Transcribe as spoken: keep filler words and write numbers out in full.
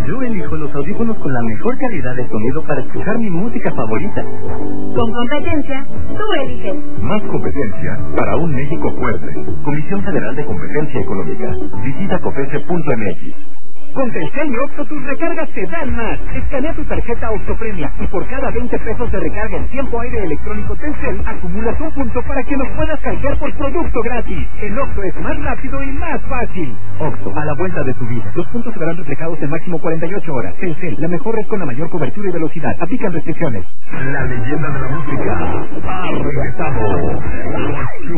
Yo elijo los audífonos con la mejor calidad de sonido para escuchar mi música favorita. Con competencia, tú eliges. Más competencia para un México fuerte. Comisión Federal de Competencia Económica. Visita cofese punto m x. Con Telcel y Oxxo tus recargas te dan más. Escanea tu tarjeta Oxxo Premia y por cada veinte pesos de recarga en tiempo aire electrónico Telcel, acumulas un punto para que nos puedas canjear por producto gratis. En Oxxo es más rápido y más fácil. Oxxo, a la vuelta de tu vida. Los puntos serán reflejados en máximo cuarenta y ocho horas. Telcel, la mejor red con la mayor cobertura y velocidad. Aplican restricciones. La leyenda de la música ha regresado.